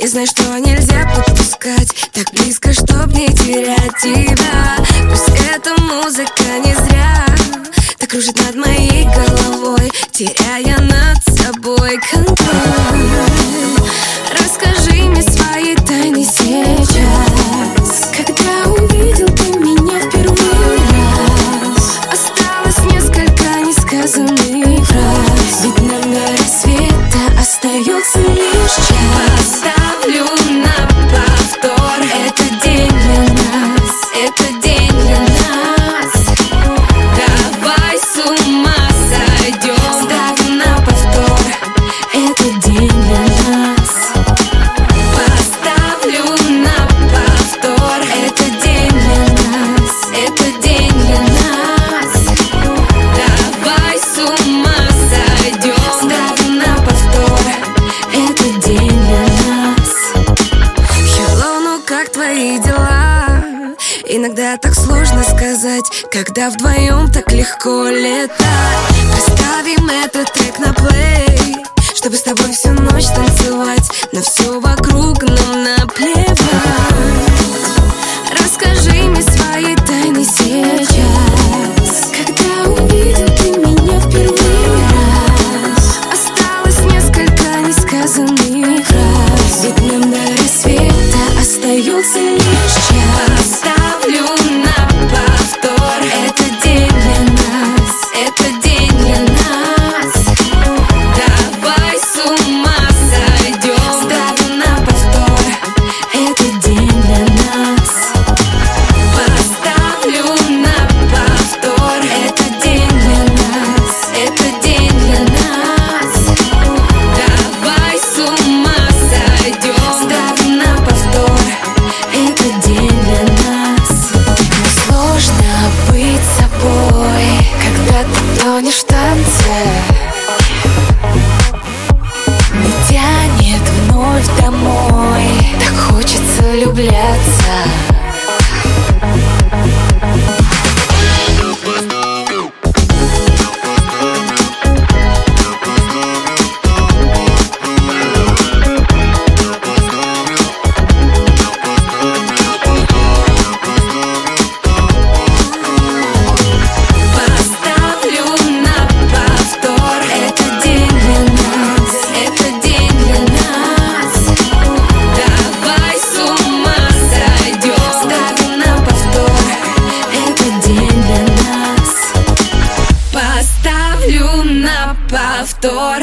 знаю, что нельзя подпускать так близко, чтоб не терять тебя. Пусть эта музыка не зря так кружит над моей головой, теряя над собой контроль. Расскажи мне свои тайны сейчас. Когда увидел ты меня в первый раз, осталось несколько несказанных фраз. Ведь нам до рассвета остается лишь час. Поставлю на повтор. Это день для нас, это день для нас. Давай с ума сойдем. Ставлю на повтор. Это день для нас. Поставлю на повтор. Это день для нас, это день для нас. Давай с ума сойдем. Ставлю на повтор. Это день для нас. Hello, ну как твои дела? Иногда так сложно сказать, когда вдвоем так легко летать. Поставим этот трек на плей, чтобы с тобой всю ночь танцевать, но все вокруг нам наплевать. Расскажи мне свои тайны сейчас. Когда увидел ты меня в первый раз, осталось несколько несказанных фраз. Ведь нам до рассвета остается лишь час. Поставлю на повтор. Это день для нас, это день для нас. Давай с ума сойдем. Ставлю на повтор. Это день для нас. Поставлю на повтор. Это день для нас, это день для нас. Давай с ума сойдем. Ставлю на повтор. Это день для нас. Сложно быть собой, когда ты тонешь в танце. Не тянет вновь домой, так хочется влюбляться. Поставлю на повтор. Это день для нас, это день для нас. Давай с ума сойдем. Ставлю на повтор. Это день для нас. Поставлю на повтор.